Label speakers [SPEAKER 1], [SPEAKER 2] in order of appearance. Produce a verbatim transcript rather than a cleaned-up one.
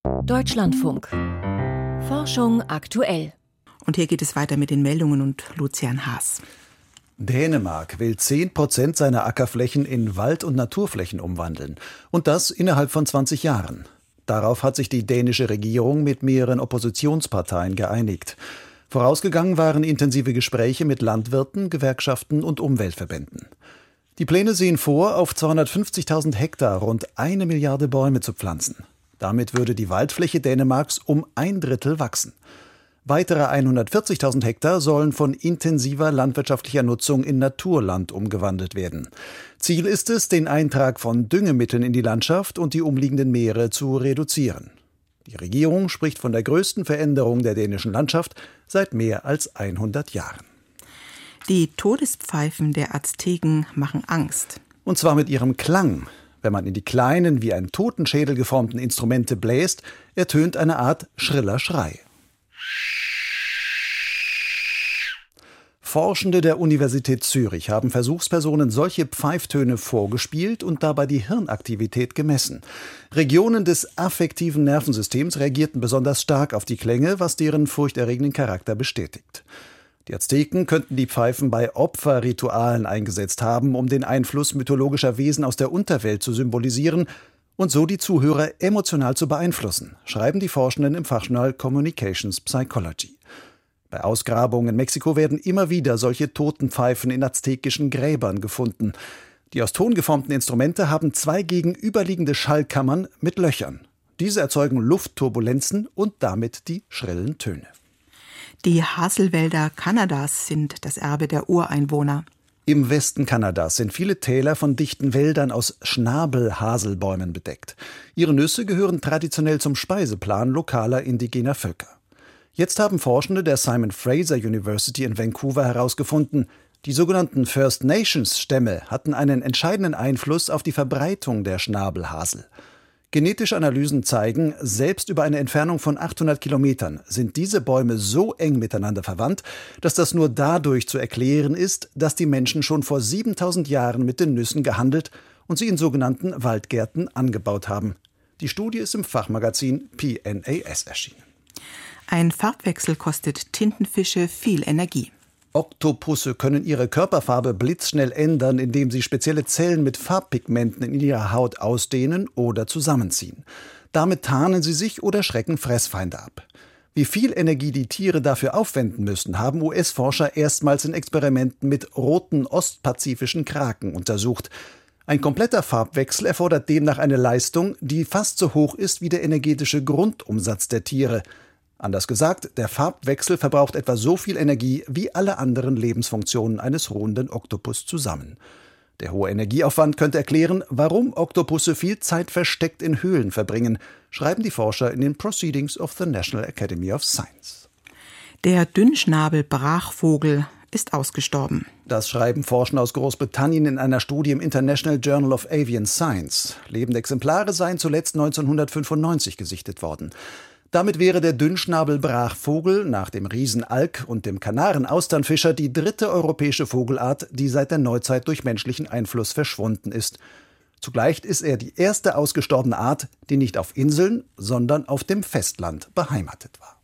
[SPEAKER 1] Deutschlandfunk. Forschung aktuell.
[SPEAKER 2] Und hier geht es weiter mit den Meldungen und Lucian Haas.
[SPEAKER 3] Dänemark will zehn Prozent seiner Ackerflächen in Wald- und Naturflächen umwandeln. Und das innerhalb von zwanzig Jahren. Darauf hat sich die dänische Regierung mit mehreren Oppositionsparteien geeinigt. Vorausgegangen waren intensive Gespräche mit Landwirten, Gewerkschaften und Umweltverbänden. Die Pläne sehen vor, auf zweihundertfünfzigtausend Hektar rund eine Milliarde Bäume zu pflanzen. Damit würde die Waldfläche Dänemarks um ein Drittel wachsen. Weitere hundertvierzigtausend Hektar sollen von intensiver landwirtschaftlicher Nutzung in Naturland umgewandelt werden. Ziel ist es, den Eintrag von Düngemitteln in die Landschaft und die umliegenden Meere zu reduzieren. Die Regierung spricht von der größten Veränderung der dänischen Landschaft seit mehr als hundert Jahren.
[SPEAKER 2] Die Todespfeifen der Azteken machen Angst.
[SPEAKER 3] Und zwar mit ihrem Klang. Wenn man in die kleinen, wie ein Totenschädel geformten Instrumente bläst, ertönt eine Art schriller Schrei. Forschende der Universität Zürich haben Versuchspersonen solche Pfeiftöne vorgespielt und dabei die Hirnaktivität gemessen. Regionen des affektiven Nervensystems reagierten besonders stark auf die Klänge, was deren furchterregenden Charakter bestätigt. Die Azteken könnten die Pfeifen bei Opferritualen eingesetzt haben, um den Einfluss mythologischer Wesen aus der Unterwelt zu symbolisieren und so die Zuhörer emotional zu beeinflussen, schreiben die Forschenden im Fachjournal Communications Psychology. Bei Ausgrabungen in Mexiko werden immer wieder solche Totenpfeifen in aztekischen Gräbern gefunden. Die aus Ton geformten Instrumente haben zwei gegenüberliegende Schallkammern mit Löchern. Diese erzeugen Luftturbulenzen und damit die schrillen Töne.
[SPEAKER 2] Die Haselwälder Kanadas sind das Erbe der Ureinwohner.
[SPEAKER 3] Im Westen Kanadas sind viele Täler von dichten Wäldern aus Schnabelhaselbäumen bedeckt. Ihre Nüsse gehören traditionell zum Speiseplan lokaler indigener Völker. Jetzt haben Forschende der Simon Fraser University in Vancouver herausgefunden, die sogenannten First Nations-Stämme hatten einen entscheidenden Einfluss auf die Verbreitung der Schnabelhasel. Genetische Analysen zeigen, selbst über eine Entfernung von achthundert Kilometern sind diese Bäume so eng miteinander verwandt, dass das nur dadurch zu erklären ist, dass die Menschen schon vor siebentausend Jahren mit den Nüssen gehandelt und sie in sogenannten Waldgärten angebaut haben. Die Studie ist im Fachmagazin P N A S erschienen.
[SPEAKER 2] Ein Farbwechsel kostet Tintenfische viel Energie.
[SPEAKER 3] Oktopusse können ihre Körperfarbe blitzschnell ändern, indem sie spezielle Zellen mit Farbpigmenten in ihrer Haut ausdehnen oder zusammenziehen. Damit tarnen sie sich oder schrecken Fressfeinde ab. Wie viel Energie die Tiere dafür aufwenden müssen, haben U S-Forscher erstmals in Experimenten mit roten ostpazifischen Kraken untersucht. Ein kompletter Farbwechsel erfordert demnach eine Leistung, die fast so hoch ist wie der energetische Grundumsatz der Tiere. Anders gesagt, der Farbwechsel verbraucht etwa so viel Energie wie alle anderen Lebensfunktionen eines ruhenden Oktopus zusammen. Der hohe Energieaufwand könnte erklären, warum Oktopusse viel Zeit versteckt in Höhlen verbringen, schreiben die Forscher in den Proceedings of the National Academy of Science.
[SPEAKER 2] Der Dünnschnabel-Brachvogel ist ausgestorben.
[SPEAKER 3] Das schreiben Forscher aus Großbritannien in einer Studie im International Journal of Avian Science. Lebende Exemplare seien zuletzt neunzehnhundertfünfundneunzig gesichtet worden. Damit wäre der Dünnschnabel-Brachvogel nach dem Riesenalk und dem Kanaren-Austernfischer die dritte europäische Vogelart, die seit der Neuzeit durch menschlichen Einfluss verschwunden ist. Zugleich ist er die erste ausgestorbene Art, die nicht auf Inseln, sondern auf dem Festland beheimatet war.